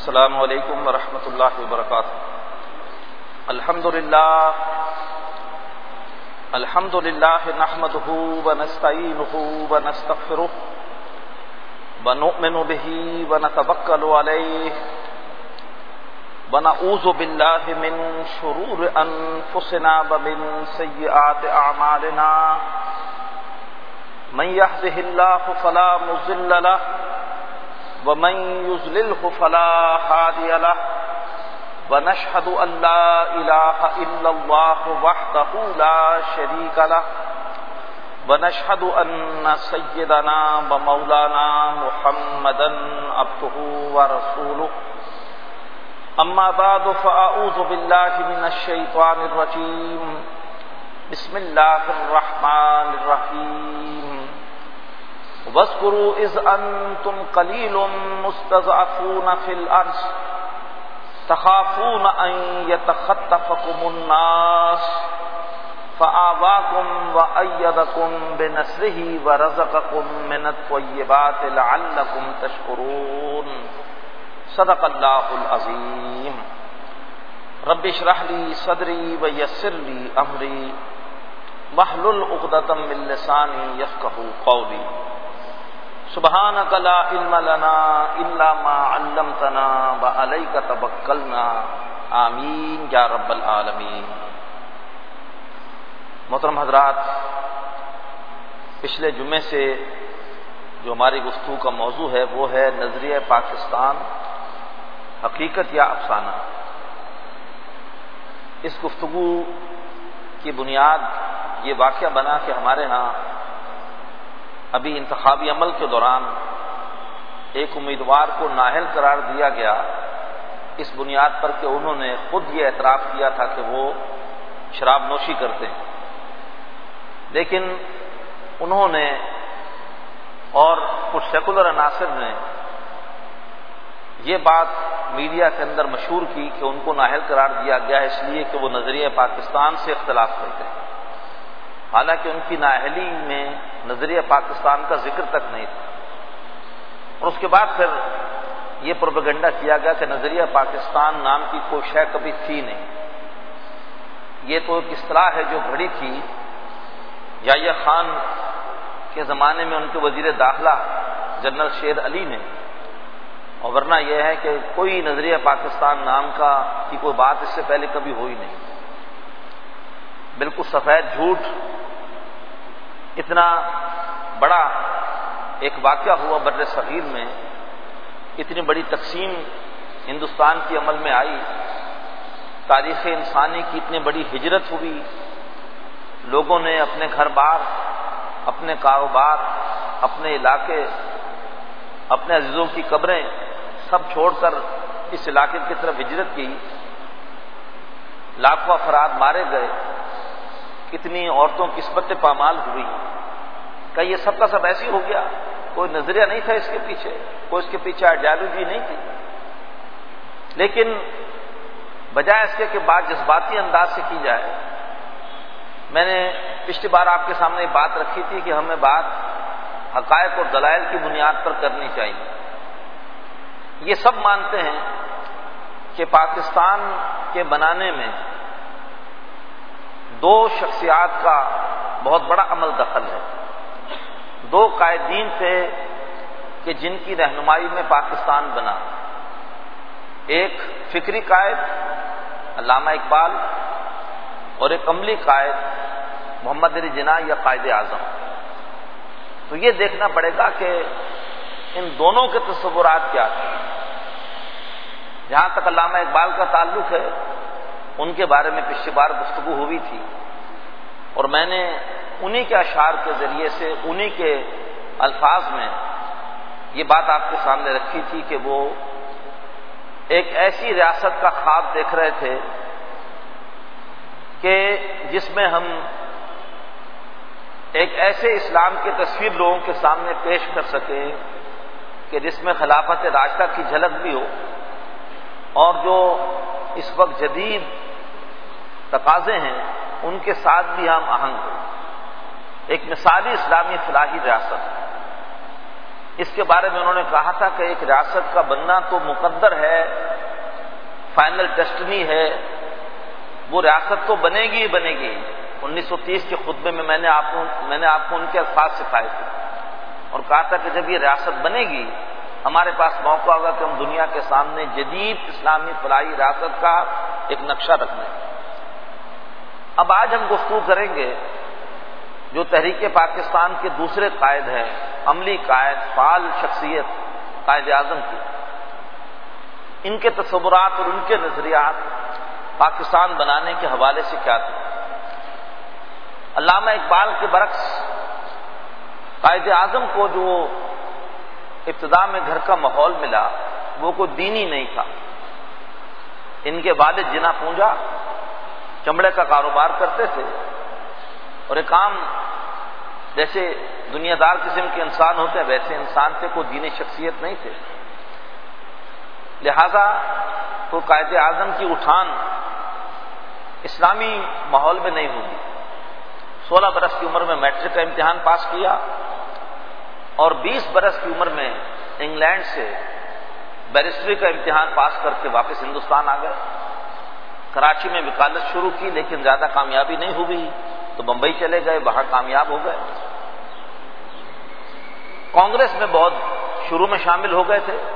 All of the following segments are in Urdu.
السلام علیکم ورحمۃ اللہ وبرکاتہ۔ الحمد للہ نحمده ونستعینه ونستغفره ونؤمن به ونتوکل علیہ ونعوذ باللہ من شرور انفسنا ومن سیئات اعمالنا من يهده الله فلا مضل له ومن يضلله فلا هادي له ونشهد أن لا إله إلا الله وحده لا شريك له ونشهد أن سيدنا ومولانا محمدا عبده ورسوله أما بعد فأعوذ بالله من الشيطان الرجيم بسم الله الرحمن الرحيم واذكروا إذ أنتم قليل مستضعفون في الأرض تخافون أن يتخطفكم الناس فآواكم وأيدكم بنصره ورزقكم من الطيبات لعلكم تشكرون صدق الله العظيم رب اشرح لي صدري ويسر لي أمري واحلل عقدة من لساني يفقهوا قولي سبحانك لا علم لنا الا ما علمتنا وعليك توكلنا آمین یا رب العالمین۔ محترم حضرات، پچھلے جمعے سے جو ہماری گفتگو کا موضوع ہے وہ ہے نظریہ پاکستان، حقیقت یا افسانہ۔ اس گفتگو کی بنیاد یہ واقعہ بنا کہ ہمارے ہاں ابھی انتخابی عمل کے دوران ایک امیدوار کو نااہل قرار دیا گیا، اس بنیاد پر کہ انہوں نے خود یہ اعتراف کیا تھا کہ وہ شراب نوشی کرتے ہیں، لیکن انہوں نے اور کچھ سیکولر عناصر نے یہ بات میڈیا کے اندر مشہور کی کہ ان کو نااہل قرار دیا گیا اس لیے کہ وہ نظریہ پاکستان سے اختلاف کرتے ہیں، حالانکہ ان کی نااہلی میں نظریہ پاکستان کا ذکر تک نہیں تھا۔ اور اس کے بعد پھر یہ پروپیگنڈا کیا گیا کہ نظریہ پاکستان نام کی کوئی شے کبھی تھی نہیں، یہ تو ایک اصطلاح ہے جو گھڑی تھی یحییٰ خان کے زمانے میں ان کے وزیر داخلہ جنرل شیر علی نے، اور ورنہ یہ ہے کہ کوئی نظریہ پاکستان نام کی کوئی بات اس سے پہلے کبھی ہوئی نہیں۔ بالکل سفید جھوٹ، اتنا بڑا ایک واقعہ ہوا بر صغیر میں، اتنی بڑی تقسیم ہندوستان کی عمل میں آئی، تاریخ انسانی کی اتنی بڑی ہجرت ہوئی، لوگوں نے اپنے گھر بار، اپنے کاروبار، اپنے علاقے، اپنے عزیزوں کی قبریں سب چھوڑ کر اس علاقے کی طرف ہجرت کی، لاکھوں افراد مارے گئے، کتنی عورتوں کی قسمت پامال ہوئی۔ کہ یہ سب کا سب ایسی ہو گیا؟ کوئی نظریہ نہیں تھا اس کے پیچھے، کوئی اس کے پیچھے آئیڈیالوجی نہیں تھی، لیکن بجائے اس کے کہ بات جذباتی انداز سے کی جائے، میں نے پچھلی بار آپ کے سامنے یہ بات رکھی تھی کہ ہمیں بات حقائق اور دلائل کی بنیاد پر کرنی چاہیے۔ یہ سب مانتے ہیں کہ پاکستان کے بنانے میں دو شخصیات کا بہت بڑا عمل دخل ہے، دو قائدین تھے کہ جن کی رہنمائی میں پاکستان بنا، ایک فکری قائد علامہ اقبال اور ایک عملی قائد محمد علی جناح یا قائد اعظم۔ تو یہ دیکھنا پڑے گا کہ ان دونوں کے تصورات کیا تھے۔ جہاں تک علامہ اقبال کا تعلق ہے، ان کے بارے میں پچھلی بار گفتگو ہوئی تھی، اور میں نے انہی کے اشعار کے ذریعے سے، انہی کے الفاظ میں یہ بات آپ کے سامنے رکھی تھی کہ وہ ایک ایسی ریاست کا خواب دیکھ رہے تھے کہ جس میں ہم ایک ایسے اسلام کی تصویر لوگوں کے سامنے پیش کر سکیں کہ جس میں خلافت راشدہ کی جھلک بھی ہو، اور جو اس وقت جدید تقاضے ہیں ان کے ساتھ بھی ہم آہنگ ہو، ایک مثالی اسلامی فلاحی ریاست۔ اس کے بارے میں انہوں نے کہا تھا کہ ایک ریاست کا بننا تو مقدر ہے، فائنل ڈیسٹنی ہے، وہ ریاست تو بنے گی ہی بنے گی۔ 1930 کے خطبے میں میں نے آپ کو ان کے الفاظ سکھائے تھے اور کہا تھا کہ جب یہ ریاست بنے گی ہمارے پاس موقع ہوگا کہ ہم دنیا کے سامنے جدید اسلامی فلاحی ریاست کا ایک نقشہ رکھ دیں۔ اب آج ہم گفتگو کریں گے جو تحریک پاکستان کے دوسرے قائد ہیں، عملی قائد، فعال شخصیت قائد اعظم کی، ان کے تصورات اور ان کے نظریات پاکستان بنانے کے حوالے سے کیا تھے۔ علامہ اقبال کے برعکس قائد اعظم کو جو ابتدا میں گھر کا ماحول ملا وہ کوئی دینی نہیں تھا۔ ان کے والد جنا پونجا چمڑے کا کاروبار کرتے تھے اور ایک عام جیسے دنیا دار قسم کے انسان ہوتے ہیں ویسے انسان تھے، کوئی دینی شخصیت نہیں تھے، لہذا تو قائد اعظم کی اٹھان اسلامی ماحول میں نہیں ہوگی۔ 16 برس کی عمر میں میٹرک کا امتحان پاس کیا اور 20 برس کی عمر میں انگلینڈ سے بیرسٹری کا امتحان پاس کر کے واپس ہندوستان آ گئے۔ کراچی میں وکالت شروع کی لیکن زیادہ کامیابی نہیں ہوئی تو بمبئی چلے گئے، وہاں کامیاب ہو گئے۔ کانگریس میں بہت شروع میں شامل ہو گئے تھے،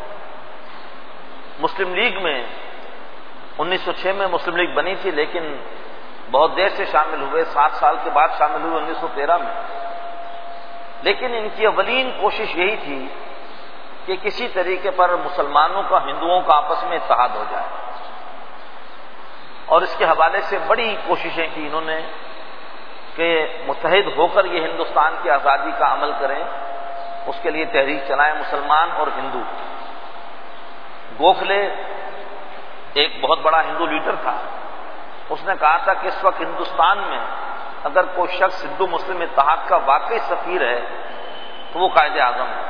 مسلم لیگ میں 1906 میں مسلم لیگ بنی تھی لیکن بہت دیر سے شامل ہوئے، 7 سال کے بعد شامل ہوئے 1913 میں۔ لیکن ان کی اولین کوشش یہی تھی کہ کسی طریقے پر مسلمانوں کا ہندوؤں کا آپس میں اتحاد ہو جائے، اور اس کے حوالے سے بڑی کوششیں کی انہوں نے کہ متحد ہو کر یہ ہندوستان کی آزادی کا عمل کریں، اس کے لیے تحریک چلائیں مسلمان اور ہندو۔ گوکھلے ایک بہت بڑا ہندو لیڈر تھا، اس نے کہا تھا کہ اس وقت ہندوستان میں اگر کوئی شخص ہندو مسلم اتحاد کا واقعی سفیر ہے تو وہ قائد اعظم ہے۔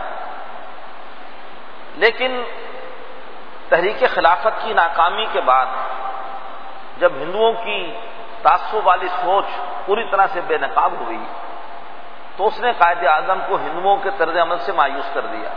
لیکن تحریک خلافت کی ناکامی کے بعد جب ہندوؤں کی تعصب والی سوچ پوری طرح سے بے نقاب ہوئی تو اس نے قائد اعظم کو ہندوؤں کے طرز عمل سے مایوس کر دیا۔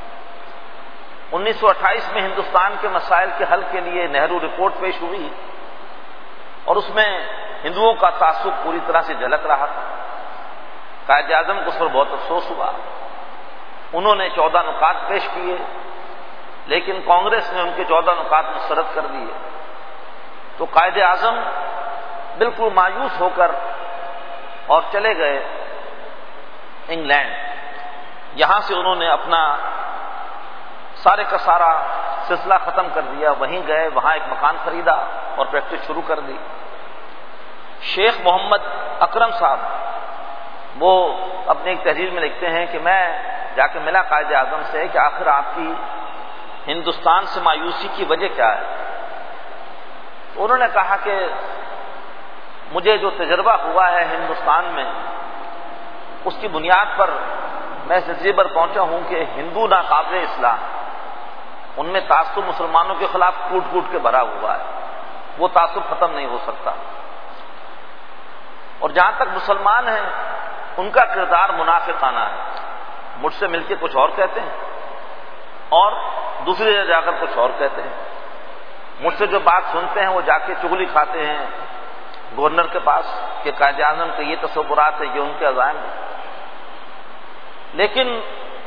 1928 میں ہندوستان کے مسائل کے حل کے لیے نہرو رپورٹ پیش ہوئی اور اس میں ہندوؤں کا تعصب پوری طرح سے جھلک رہا تھا۔ قائد اعظم کو اس پر بہت افسوس ہوا، انہوں نے 14 نکات پیش کیے لیکن کانگریس نے ان کے 14 نکات مسترد کر دیے، تو قائد اعظم بالکل مایوس ہو کر اور چلے گئے انگلینڈ۔ یہاں سے انہوں نے اپنا سارے کا سارا سلسلہ ختم کر دیا، وہیں گئے، وہاں ایک مکان خریدا اور پریکٹس شروع کر دی۔ شیخ محمد اکرم صاحب وہ اپنی ایک تحریر میں لکھتے ہیں کہ میں جا کے ملا قائد اعظم سے کہ آخر آپ کی ہندوستان سے مایوسی کی وجہ کیا ہے؟ انہوں نے کہا کہ مجھے جو تجربہ ہوا ہے ہندوستان میں اس کی بنیاد پر میں اس نتیجے پر پہنچا ہوں کہ ہندو ناقابل اصلاح، ان میں تعصب مسلمانوں کے خلاف کوٹ کوٹ کے بھرا ہوا ہے، وہ تعصب ختم نہیں ہو سکتا، اور جہاں تک مسلمان ہیں ان کا کردار منافقانہ ہے، مجھ سے مل کے کچھ اور کہتے ہیں اور دوسری جگہ جا کر کچھ اور کہتے ہیں، مجھ سے جو بات سنتے ہیں وہ جا کے چغلی کھاتے ہیں گورنر کے پاس کہ قائد اعظم کے یہ تصورات ہیں، یہ ان کے عزائم ہیں۔ لیکن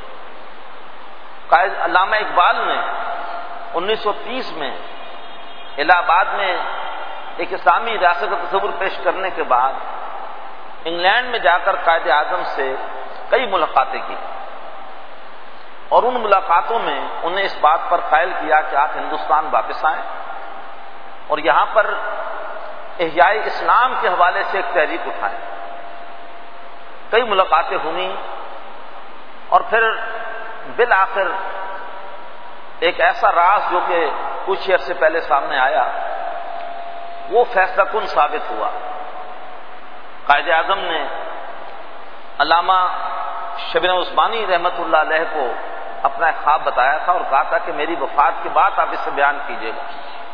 قائد علامہ اقبال نے 1930 میں الہ آباد میں ایک اسلامی ریاست کا تصور پیش کرنے کے بعد انگلینڈ میں جا کر قائد اعظم سے کئی ملاقاتیں کی، اور ان ملاقاتوں میں انہیں اس بات پر قائل کیا کہ آپ ہندوستان واپس آئیں اور یہاں پر احیاء اسلام کے حوالے سے ایک تحریک اٹھائیں۔ کئی ملاقاتیں ہوئیں اور پھر بالآخر ایک ایسا راز جو کہ کچھ عرصے پہلے سامنے آیا وہ فیصلہ کن ثابت ہوا۔ قائد اعظم نے علامہ شبیر عثمانی رحمۃ اللہ علیہ کو اپنا ایک خواب بتایا تھا اور کہا تھا کہ میری وفات کے بعد آپ اسے بیان کیجیے گا۔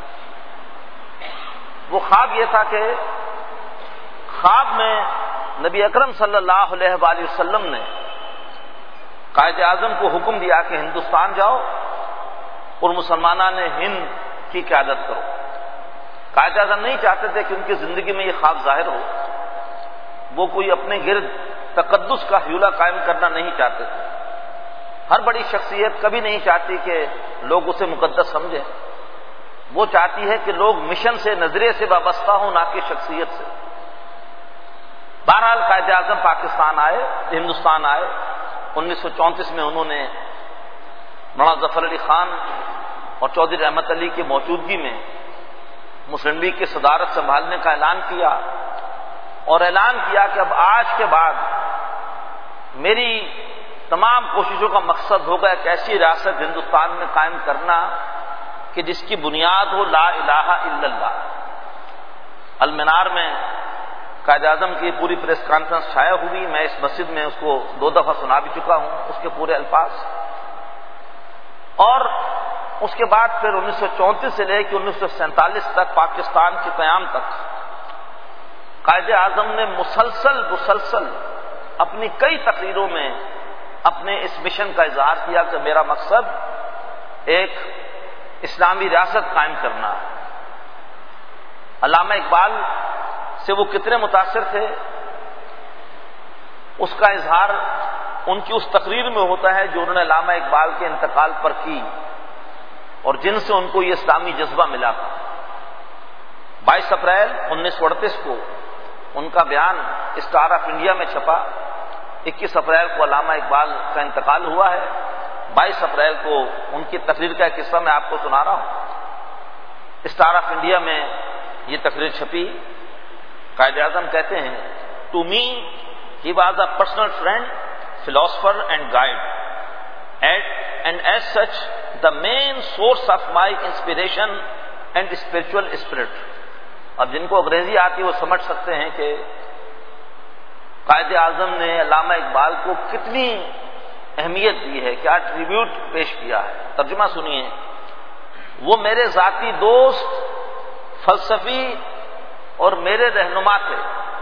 وہ خواب یہ تھا کہ خواب میں نبی اکرم صلی اللہ علیہ وآلہ وسلم نے قائد اعظم کو حکم دیا کہ ہندوستان جاؤ اور مسلمانوں نے ہند کی قیادت کرو۔ قائد اعظم نہیں چاہتے تھے کہ ان کی زندگی میں یہ خواب ظاہر ہو، وہ کوئی اپنے گرد تقدس کا حیولہ قائم کرنا نہیں چاہتے تھے۔ ہر بڑی شخصیت کبھی نہیں چاہتی کہ لوگ اسے مقدس سمجھیں، وہ چاہتی ہے کہ لوگ مشن سے، نظریے سے وابستہ ہوں، نہ کہ شخصیت سے۔ بہرحال قائد اعظم پاکستان آئے، ہندوستان آئے۔ 1934 میں انہوں نے مولانا ظفر علی خان اور چودھری رحمت علی کی موجودگی میں مسلم لیگ کی صدارت سنبھالنے کا اعلان کیا، اور اعلان کیا کہ اب آج کے بعد میری تمام کوششوں کا مقصد ہوگا ایک ایسی ریاست ہندوستان میں قائم کرنا کہ جس کی بنیاد ہو لا الہ الا اللہ۔ المنار میں قائد اعظم کی پوری پریس کانفرنس شائع ہوئی، میں اس مسجد میں اس کو 2 دفعہ سنا بھی چکا ہوں، اس کے پورے الفاظ۔ اور اس کے بعد پھر 1934 سے لے کے 1947 تک پاکستان کے قیام تک قائد اعظم نے مسلسل اپنی کئی تقریروں میں اپنے اس مشن کا اظہار کیا کہ میرا مقصد ایک اسلامی ریاست قائم کرنا ہے۔ علامہ اقبال سے وہ کتنے متاثر تھے، اس کا اظہار ان کی اس تقریر میں ہوتا ہے جو انہوں نے علامہ اقبال کے انتقال پر کی اور جن سے ان کو یہ اسلامی جذبہ ملا تھا۔ 22 اپریل 1938 کو ان کا بیان اسٹار آف انڈیا میں چھپا۔ 21 اپریل کو علامہ اقبال کا انتقال ہوا ہے۔ 22 اپریل کو ان کی تقریر کا ایک حصہ میں آپ کو سنا رہا ہوں۔ اسٹار آف انڈیا میں یہ تقریر چھپی۔ قائد اعظم کہتے ہیں، to me he was a personal friend, philosopher and guide, and as such the main source of my inspiration and spiritual spirit۔ اب جن کو انگریزی آتی ہے وہ سمجھ سکتے ہیں کہ قائد اعظم نے علامہ اقبال کو کتنی اہمیت دی ہے، کیا ٹریبیوٹ پیش کیا ہے۔ ترجمہ سنیے، وہ میرے ذاتی دوست، فلسفی اور میرے رہنما تھے۔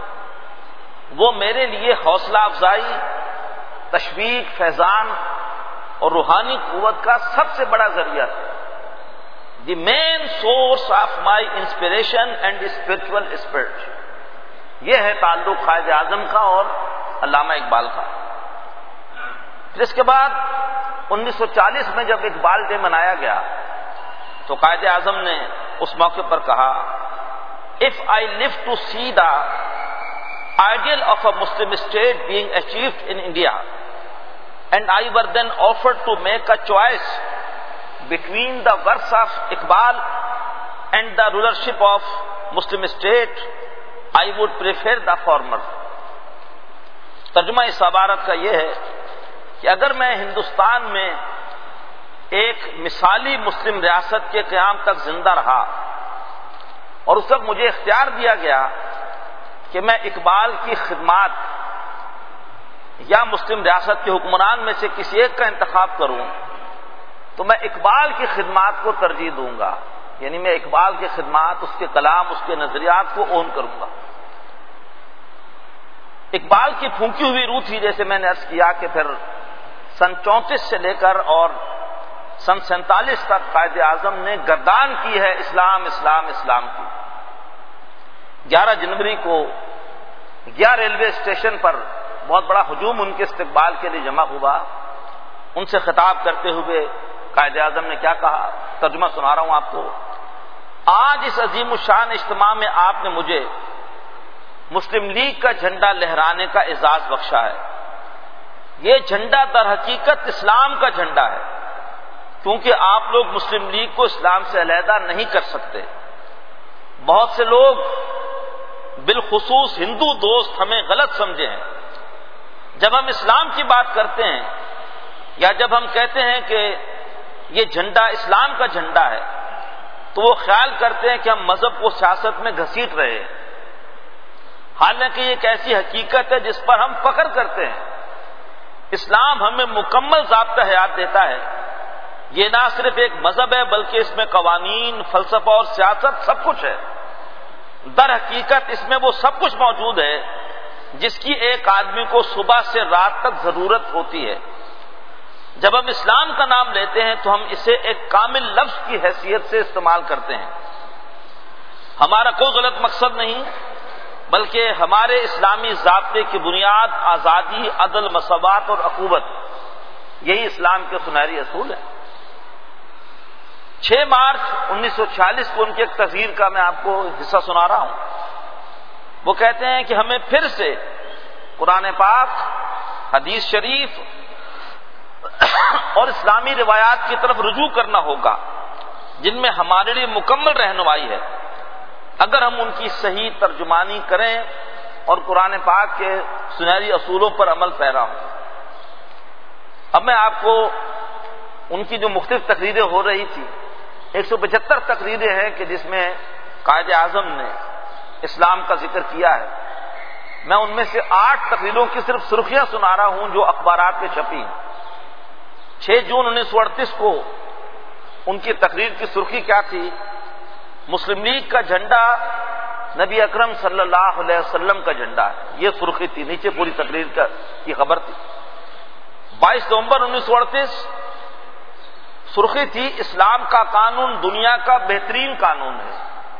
وہ میرے لیے حوصلہ افزائی، تشویق، فیضان اور روحانی قوت کا سب سے بڑا ذریعہ تھے۔ The main source of my inspiration and spiritual spirit. یہ ہے تعلق قائد اعظم کا اور علامہ اقبال کا۔ پھر اس کے بعد 1940 میں جب اقبال ڈے منایا گیا تو قائد اعظم نے اس موقع پر کہا، if I live to see the ideal of a Muslim state being achieved in India, and I were then offered to make a choice between the works of Iqbal and the rulership of Muslim state, I would prefer the former۔ ترجمہ اس عبارت کا یہ ہے کہ اگر میں ہندوستان میں ایک مثالی مسلم ریاست کے قیام تک زندہ رہا اور اس وقت مجھے اختیار دیا گیا کہ میں اقبال کی خدمات یا مسلم ریاست کے حکمران میں سے کسی ایک کا انتخاب کروں تو میں اقبال کی خدمات کو ترجیح دوں گا، یعنی میں اقبال کی خدمات، اس کے کلام، اس کے نظریات کو اون کروں گا۔ اقبال کی پھونکی ہوئی روح تھی، جیسے میں نے عرض کیا کہ پھر سن 34 سے لے کر اور سن 47 تک قائد اعظم نے گردان کی ہے اسلام اسلام اسلام کی۔ 11 جنوری کو گیا ریلوے اسٹیشن پر بہت بڑا ہجوم ان کے استقبال کے لیے جمع ہوا۔ ان سے خطاب کرتے ہوئے قائد اعظم نے کیا کہا، ترجمہ سنا رہا ہوں آپ کو۔ آج اس عظیم الشان اجتماع میں آپ نے مجھے مسلم لیگ کا جھنڈا لہرانے کا اعزاز بخشا ہے۔ یہ جھنڈا در حقیقت اسلام کا جھنڈا ہے، کیونکہ آپ لوگ مسلم لیگ کو اسلام سے علیحدہ نہیں کر سکتے۔ بہت سے لوگ بالخصوص ہندو دوست ہمیں غلط سمجھے ہیں۔ جب ہم اسلام کی بات کرتے ہیں یا جب ہم کہتے ہیں کہ یہ جھنڈا اسلام کا جھنڈا ہے تو وہ خیال کرتے ہیں کہ ہم مذہب کو سیاست میں گھسیٹ رہے ہیں، حالانکہ یہ ایک ایسی حقیقت ہے جس پر ہم فخر کرتے ہیں۔ اسلام ہمیں مکمل ضابطہ حیات دیتا ہے۔ یہ نہ صرف ایک مذہب ہے بلکہ اس میں قوانین، فلسفہ اور سیاست سب کچھ ہے۔ در حقیقت اس میں وہ سب کچھ موجود ہے جس کی ایک آدمی کو صبح سے رات تک ضرورت ہوتی ہے۔ جب ہم اسلام کا نام لیتے ہیں تو ہم اسے ایک کامل لفظ کی حیثیت سے استعمال کرتے ہیں. ہمارا کوئی غلط مقصد نہیں، بلکہ ہمارے اسلامی ضابطے کی بنیاد آزادی، عدل، مساوات اور اخوت، یہی اسلام کے سنہری اصول ہیں. 6 مارچ 1946 کو ان کی ایک تقریر کا میں آپ کو حصہ سنا رہا ہوں. وہ کہتے ہیں کہ ہمیں پھر سے قرآن پاک، حدیث شریف اور اسلامی روایات کی طرف رجوع کرنا ہوگا جن میں ہمارے لیے مکمل رہنمائی ہے، اگر ہم ان کی صحیح ترجمانی کریں اور قرآن پاک کے سنہری اصولوں پر عمل پیرا ہوں. اب میں آپ کو ان کی جو مختلف تقریریں ہو رہی تھی، 175 تقریریں ہیں کہ جس میں قائد اعظم نے اسلام کا ذکر کیا ہے. میں ان میں سے 8 تقریروں کی صرف سرخیاں سنا رہا ہوں جو اخبارات میں چھپی ہیں. 6 جون 1938 کو ان کی تقریر کی سرخی کیا تھی؟ مسلم لیگ کا جھنڈا نبی اکرم صلی اللہ علیہ وسلم کا جھنڈا ہے، یہ سرخی تھی. نیچے پوری تقریر کی خبر تھی. 22 نومبر 1938 سرخی تھی اسلام کا قانون دنیا کا بہترین قانون ہے.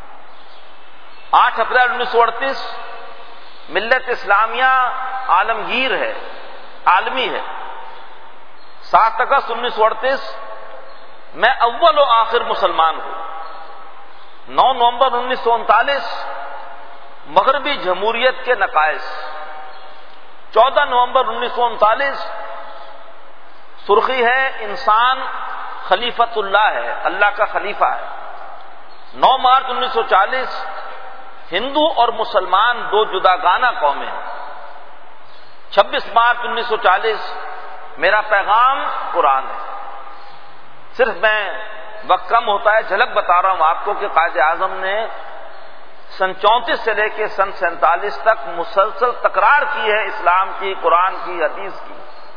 8 اپریل 1938 ملت اسلامیہ عالمگیر ہے، عالمی ہے. 7 اگست 1938 میں اول و آخر مسلمان ہوں. 9 نومبر 1939 مغربی جمہوریت کے نقائص. 14 نومبر 1939 سرخی ہے انسان خلیفت اللہ ہے، اللہ کا خلیفہ ہے. 9 مارچ 1940 ہندو اور مسلمان 2 جداگانہ قومیں ہیں. 26 مارچ 1940 میرا پیغام قرآن ہے. صرف میں وقت کم ہوتا ہے، جھلک بتا رہا ہوں آپ کو کہ قائد اعظم نے سن 34 سے لے کے سن 47 تک مسلسل تکرار کی ہے اسلام کی، قرآن کی، حدیث کی.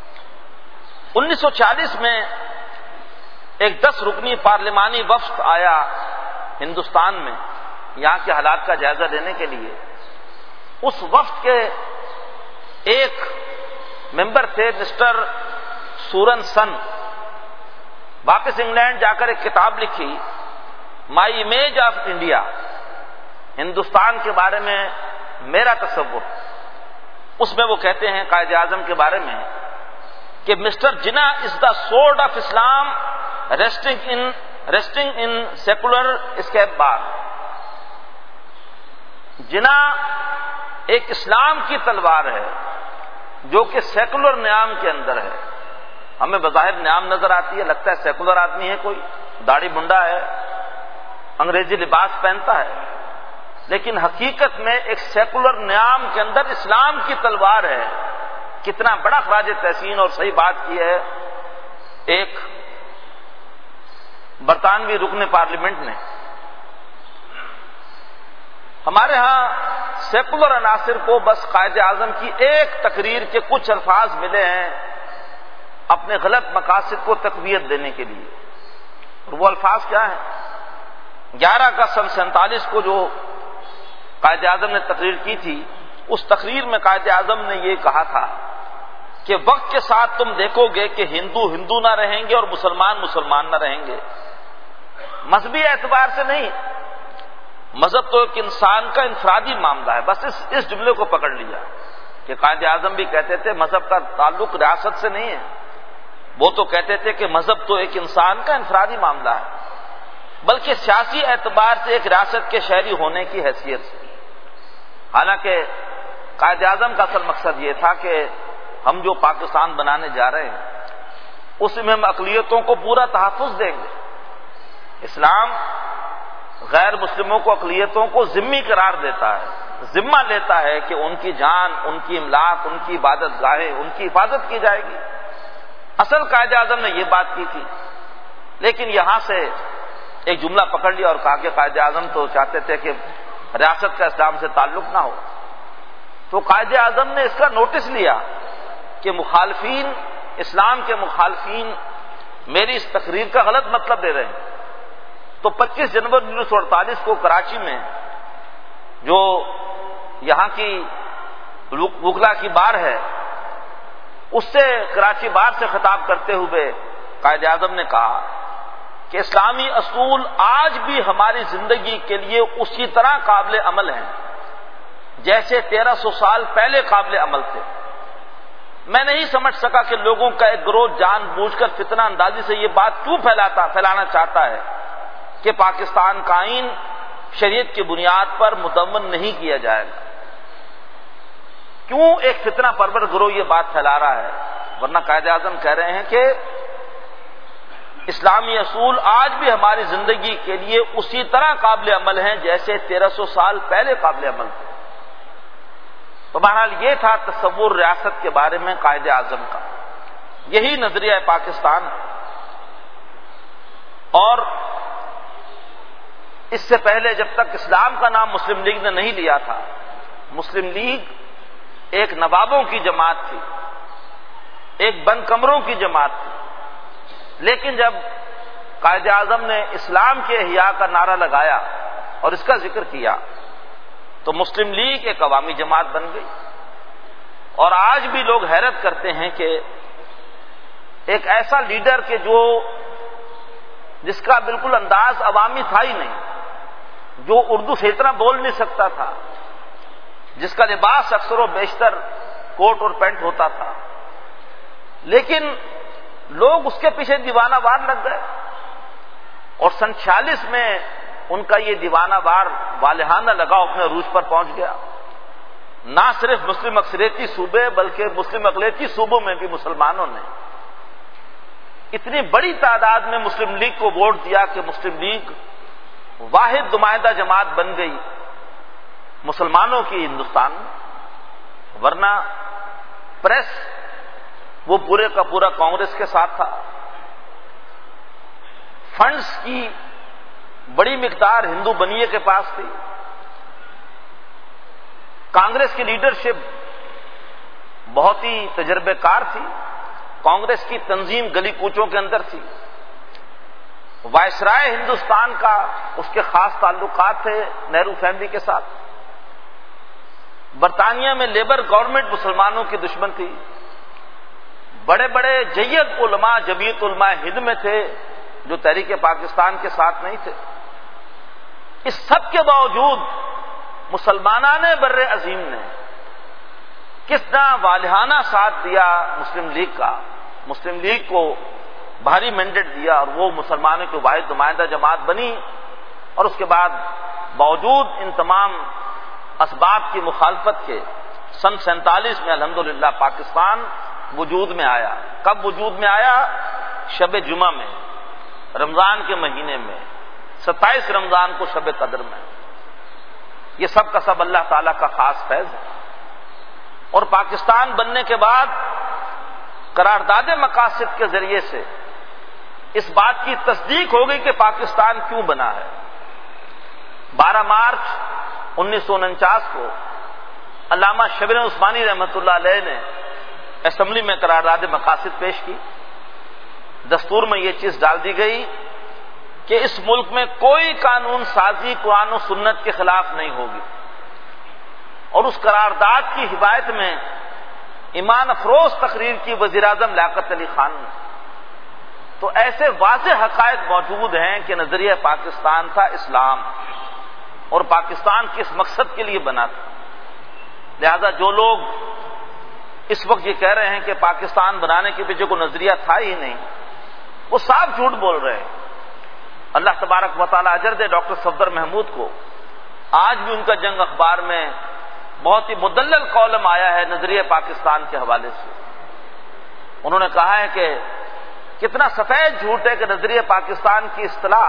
1940 میں ایک 10 رکنی پارلیمانی وفد آیا ہندوستان میں یہاں کے حالات کا جائزہ لینے کے لیے. اس وفد کے ایک ممبر تھے مسٹر سورن سن. واپس انگلینڈ جا کر ایک کتاب لکھی، My Image of India, Hindustan کے بارے میں میرا تصور. اس میں وہ کہتے ہیں قائد اعظم کے بارے میں کہ Mr Jinnah is the sword of Islam resting in secular scabbard. Jinnah ایک اسلام کی تلوار ہے جو کہ سیکولر نیام کے اندر ہے. ہمیں بظاہر نیام نظر آتی ہے، لگتا ہے سیکولر آدمی ہے، کوئی داڑھی منڈا ہے، انگریزی لباس پہنتا ہے، لیکن حقیقت میں ایک سیکولر نیام کے اندر اسلام کی تلوار ہے. کتنا بڑا خراج تحسین اور صحیح بات کی ہے ایک برطانوی رکن پارلیمنٹ نے. ہمارے ہاں سیکولر عناصر کو بس قائد اعظم کی ایک تقریر کے کچھ الفاظ ملے ہیں اپنے غلط مقاصد کو تقویت دینے کے لیے. اور وہ الفاظ کیا ہیں؟ 11 اگست سن 47 کو جو قائد اعظم نے تقریر کی تھی، اس تقریر میں قائد اعظم نے یہ کہا تھا کہ وقت کے ساتھ تم دیکھو گے کہ ہندو ہندو نہ رہیں گے اور مسلمان مسلمان نہ رہیں گے. مذہبی اعتبار سے نہیں، مذہب تو ایک انسان کا انفرادی معاملہ ہے. بس اس جملے کو پکڑ لیا کہ قائد اعظم بھی کہتے تھے مذہب کا تعلق ریاست سے نہیں ہے. وہ تو کہتے تھے کہ مذہب تو ایک انسان کا انفرادی معاملہ ہے، بلکہ سیاسی اعتبار سے ایک ریاست کے شہری ہونے کی حیثیت سے. حالانکہ قائد اعظم کا اصل مقصد یہ تھا کہ ہم جو پاکستان بنانے جا رہے ہیں اس میں ہم اقلیتوں کو پورا تحفظ دیں گے. اسلام غیر مسلموں کو، اقلیتوں کو ذمہ قرار دیتا ہے، ذمہ لیتا ہے کہ ان کی جان، ان کی املاک، ان کی عبادت گاہیں، ان کی حفاظت کی جائے گی. اصل قائد اعظم نے یہ بات کی تھی، لیکن یہاں سے ایک جملہ پکڑ لیا اور کہا کہ قائد اعظم تو چاہتے تھے کہ ریاست کا اسلام سے تعلق نہ ہو. تو قائد اعظم نے اس کا نوٹس لیا کہ مخالفین، اسلام کے مخالفین میری اس تقریر کا غلط مطلب دے رہے ہیں. تو 25 جنوری 1948 کو کراچی میں جو یہاں کی وکلا کی بار ہے، اس سے کراچی بار سے خطاب کرتے ہوئے قائد اعظم نے کہا کہ اسلامی اصول آج بھی ہماری زندگی کے لیے اسی طرح قابل عمل ہیں جیسے 1300 سال پہلے قابل عمل تھے۔ میں نہیں سمجھ سکا کہ لوگوں کا ایک گروہ جان بوجھ کر فتنہ اندازی سے یہ بات کیوں پھیلانا چاہتا ہے کہ پاکستان کا آئین شریعت کی بنیاد پر مدون نہیں کیا جائے گا۔ کیوں ایک فتنہ پرور گروہ یہ بات پھیلا رہا ہے؟ ورنہ قائد اعظم کہہ رہے ہیں کہ اسلامی اصول آج بھی ہماری زندگی کے لیے اسی طرح قابل عمل ہیں جیسے 1300 سال پہلے قابل عمل تھے۔ تو بہرحال یہ تھا تصور ریاست کے بارے میں قائد اعظم کا، یہی نظریہ پاکستان ہے۔ اور اس سے پہلے جب تک اسلام کا نام مسلم لیگ نے نہیں لیا تھا، مسلم لیگ ایک نوابوں کی جماعت تھی، ایک بند کمروں کی جماعت تھی۔ لیکن جب قائد اعظم نے اسلام کے احیاء کا نعرہ لگایا اور اس کا ذکر کیا تو مسلم لیگ ایک عوامی جماعت بن گئی۔ اور آج بھی لوگ حیرت کرتے ہیں کہ ایک ایسا لیڈر کہ جس کا بالکل انداز عوامی تھا ہی نہیں، جو اردو سے اتنا بول نہیں سکتا تھا، جس کا لباس اکثر و بیشتر کوٹ اور پینٹ ہوتا تھا، لیکن لوگ اس کے پیچھے دیوانہ وار لگ گئے۔ اور سن 46 میں ان کا یہ دیوانہ وار والہانہ لگاؤ اپنے عروج پر پہنچ گیا۔ نہ صرف مسلم اکثریتی صوبے بلکہ مسلم اقلیتی صوبوں میں بھی مسلمانوں نے اتنی بڑی تعداد میں مسلم لیگ کو ووٹ دیا کہ مسلم لیگ واحد نمائندہ جماعت بن گئی مسلمانوں کی ہندوستان میں۔ ورنہ پریس وہ پورے کا پورا کانگریس کے ساتھ تھا، فنڈز کی بڑی مقدار ہندو بنیے کے پاس تھی، کانگریس کی لیڈرشپ بہت ہی تجربے کار تھی، کانگریس کی تنظیم گلی کوچوں کے اندر تھی، وائسرائے ہندوستان کا اس کے خاص تعلقات تھے نہرو فیملی کے ساتھ، برطانیہ میں لیبر گورنمنٹ مسلمانوں کی دشمن تھی، بڑے بڑے جید علماء جمعیت علماء ہند میں تھے جو تحریک پاکستان کے ساتھ نہیں تھے۔ اس سب کے باوجود مسلمانان بر عظیم نے کس طرح والہانہ ساتھ دیا مسلم لیگ کا، مسلم لیگ کو بھاری مینڈیٹ دیا اور وہ مسلمانوں کی واحد نمائندہ جماعت بنی۔ اور اس کے بعد باوجود ان تمام اسباب کی مخالفت کے سن 47 میں الحمدللہ پاکستان وجود میں آیا۔ کب وجود میں آیا؟ شب جمعہ میں، رمضان کے مہینے میں، 27 رمضان کو شب قدر میں۔ یہ سب کا سب اللہ تعالیٰ کا خاص فیض ہے۔ اور پاکستان بننے کے بعد قرارداد مقاصد کے ذریعے سے اس بات کی تصدیق ہو گئی کہ پاکستان کیوں بنا ہے۔ 12 مارچ 1949 کو علامہ شبیر عثمانی رحمۃ اللہ علیہ نے اسمبلی میں قرارداد مقاصد پیش کی۔ دستور میں یہ چیز ڈال دی گئی کہ اس ملک میں کوئی قانون سازی قرآن و سنت کے خلاف نہیں ہوگی۔ اور اس قرارداد کی حمایت میں ایمان افروز تقریر کی وزیر اعظم لیاقت علی خان نے۔ تو ایسے واضح حقائق موجود ہیں کہ نظریہ پاکستان تھا اسلام، اور پاکستان کس مقصد کے لیے بنا تھا۔ لہذا جو لوگ اس وقت یہ کہہ رہے ہیں کہ پاکستان بنانے کے پیچھے کوئی نظریہ تھا ہی نہیں، وہ صاف جھوٹ بول رہے ہیں۔ اللہ تبارک و تعالیٰ اجر دے ڈاکٹر صفدر محمود کو، آج بھی ان کا جنگ اخبار میں بہت ہی مدلل کالم آیا ہے نظریہ پاکستان کے حوالے سے۔ انہوں نے کہا ہے کہ کتنا سفید جھوٹ ہے کہ نظریہ پاکستان کی اصطلاح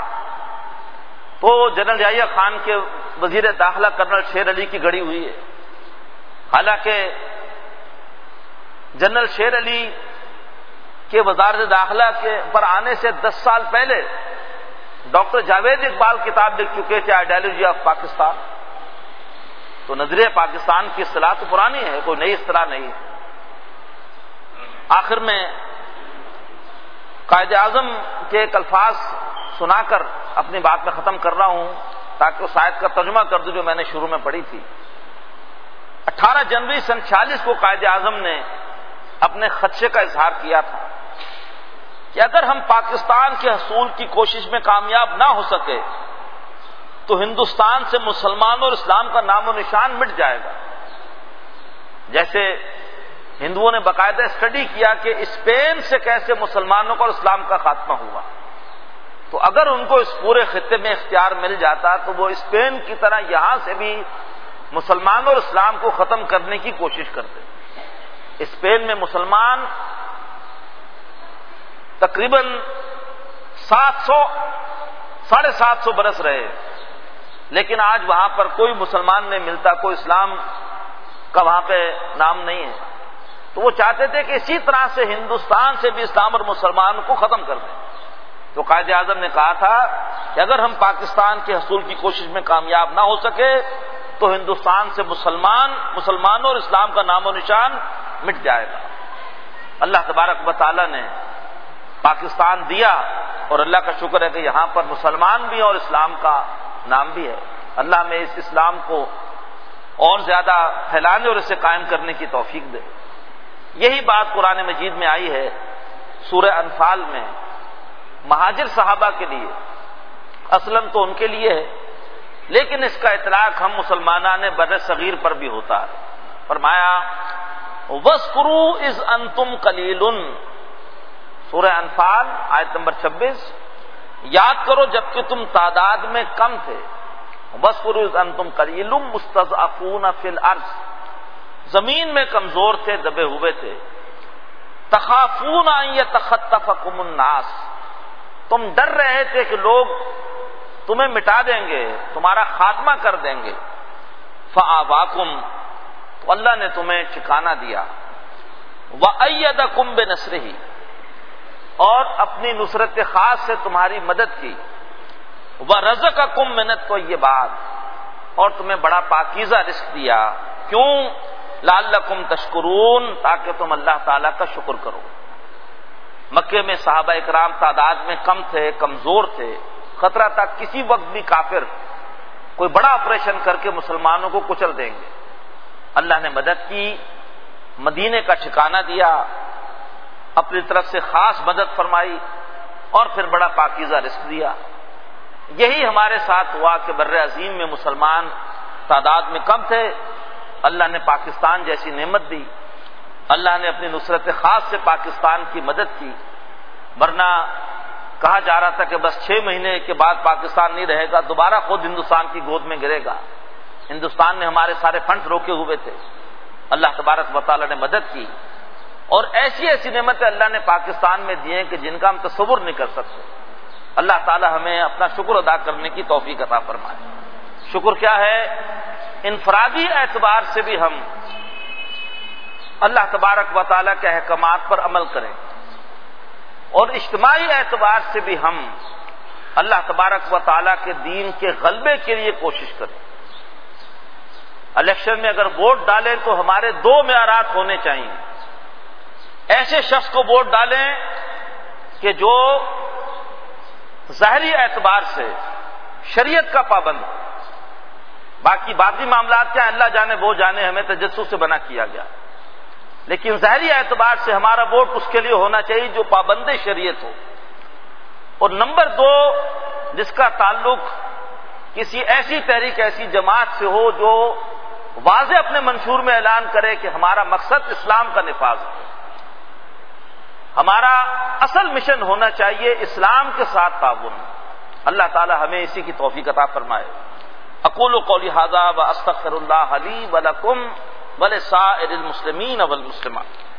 تو جنرل یحییٰ خان کے وزیر داخلہ کرنل شیر علی کی گڑی ہوئی ہے، حالانکہ جنرل شیر علی کے وزارت داخلہ کے پر آنے سے 10 سال پہلے ڈاکٹر جاوید اقبال کتاب لکھ چکے تھے آئیڈیالوجی آف پاکستان۔ تو نظریہ پاکستان کی اصطلاح تو پرانی ہے، کوئی نئی اصطلاح نہیں۔ آخر میں قائد اعظم کے ایک الفاظ سنا کر اپنی بات میں ختم کر رہا ہوں تاکہ اس آیت کا ترجمہ کر دوں جو میں نے شروع میں پڑھی تھی۔ 18 جنوری سن 46 کو قائد اعظم نے اپنے خدشے کا اظہار کیا تھا کہ اگر ہم پاکستان کے حصول کی کوشش میں کامیاب نہ ہو سکے تو ہندوستان سے مسلمان اور اسلام کا نام و نشان مٹ جائے گا. جیسے ہندوؤں نے باقاعدہ اسٹڈی کیا کہ اسپین سے کیسے مسلمانوں کا اور اسلام کا خاتمہ ہوا، تو اگر ان کو اس پورے خطے میں اختیار مل جاتا تو وہ اسپین کی طرح یہاں سے بھی مسلمانوں اور اسلام کو ختم کرنے کی کوشش کرتے. اسپین میں مسلمان تقریباً 700 برس رہے، لیکن آج وہاں پر کوئی مسلمان نہیں ملتا، کوئی اسلام کا وہاں پہ نام نہیں ہے. تو وہ چاہتے تھے کہ اسی طرح سے ہندوستان سے بھی اسلام اور مسلمان کو ختم کر دیں. تو قائد اعظم نے کہا تھا کہ اگر ہم پاکستان کے حصول کی کوشش میں کامیاب نہ ہو سکے تو ہندوستان سے مسلمانوں اور اسلام کا نام و نشان مٹ جائے گا. اللہ تبارک و تعالیٰ نے پاکستان دیا اور اللہ کا شکر ہے کہ یہاں پر مسلمان بھی اور اسلام کا نام بھی ہے. اللہ میں اس اسلام کو اور زیادہ پھیلانے اور اسے قائم کرنے کی توفیق دے. یہی بات قرآن مجید میں آئی ہے سورہ انفال میں مہاجر صحابہ کے لیے. اصلاً تو ان کے لیے ہے، لیکن اس کا اطلاق ہم مسلمانان بر صغیر پر بھی ہوتا ہے. فرمایا وَاذْكُرُوا إِذْ أَنْتُمْ قَلِيلٌ، سورہ انفال آیت نمبر 26. یاد کرو جبکہ تم تعداد میں کم تھے. وَاذْكُرُوا إِذْ أَنْتُمْ قَلِيلٌ مُسْتَضْعَفُونَ فِي الْأَرْضِ، زمین میں کمزور تھے، دبے ہوئے تھے. تَخَافُونَ أَن يَتَخَطَّفَكُمُ النَّاسُ، تم ڈر رہے تھے کہ لوگ تمہیں مٹا دیں گے، تمہارا خاتمہ کر دیں گے. فَآوَاكُمْ، تو اللہ نے تمہیں ٹھکانہ دیا. وَأَيَّدَكُمْ بِنَصْرِهِ، اور اپنی نصرت خاص سے تمہاری مدد کی. وَرَزَقَكُمْ مِنَ الطَّيِّبَاتِ، اور تمہیں بڑا پاکیزہ رزق دیا. کیوں؟ لَعَلَّكُمْ تَشْكُرُونَ، تاکہ تم اللہ تعالیٰ کا شکر کرو. مکے میں صحابہ اکرام تعداد میں کم تھے، کمزور تھے، خطرہ تھا کسی وقت بھی کافر کوئی بڑا آپریشن کر کے مسلمانوں کو کچل دیں گے. اللہ نے مدد کی، مدینے کا ٹھکانہ دیا، اپنی طرف سے خاص مدد فرمائی اور پھر بڑا پاکیزہ رزق دیا. یہی ہمارے ساتھ ہوا کہ بر عظیم میں مسلمان تعداد میں کم تھے، اللہ نے پاکستان جیسی نعمت دی. اللہ نے اپنی نصرت خاص سے پاکستان کی مدد کی. ورنہ کہا جا رہا تھا کہ بس 6 مہینے کے بعد پاکستان نہیں رہے گا، دوبارہ خود ہندوستان کی گود میں گرے گا. ہندوستان نے ہمارے سارے فنڈ روکے ہوئے تھے. اللہ تبارک و تعالیٰ نے مدد کی، اور ایسی ایسی نعمتیں اللہ نے پاکستان میں دی ہیں کہ جن کا ہم تصور نہیں کر سکتے. اللہ تعالیٰ ہمیں اپنا شکر ادا کرنے کی توفیق عطا فرمائے. شکر کیا ہے؟ انفرادی اعتبار سے بھی ہم اللہ تبارک و تعالیٰ کے احکامات پر عمل کریں، اور اجتماعی اعتبار سے بھی ہم اللہ تبارک و تعالیٰ کے دین کے غلبے کے لیے کوشش کریں. الیکشن میں اگر ووٹ ڈالیں تو ہمارے 2 معیارات ہونے چاہیے. ایسے شخص کو ووٹ ڈالیں کہ جو ظاہری اعتبار سے شریعت کا پابند ہو. باقی باقی معاملات کیا اللہ جانے وہ جانے، ہمیں تجسس سے بنا کیا گیا، لیکن ظاہری اعتبار سے ہمارا ووٹ اس کے لیے ہونا چاہیے جو پابند شریعت ہو. اور نمبر 2، جس کا تعلق کسی ایسی تحریک، ایسی جماعت سے ہو جو واضح اپنے منشور میں اعلان کرے کہ ہمارا مقصد اسلام کا نفاذ ہے. ہمارا اصل مشن ہونا چاہیے اسلام کے ساتھ تعاون. اللہ تعالی ہمیں اسی کی توفیق عطا فرمائے. اقول قولی ھذا واستغفر اللہ لی ولکم ولسائر المسلمین والمسلمات.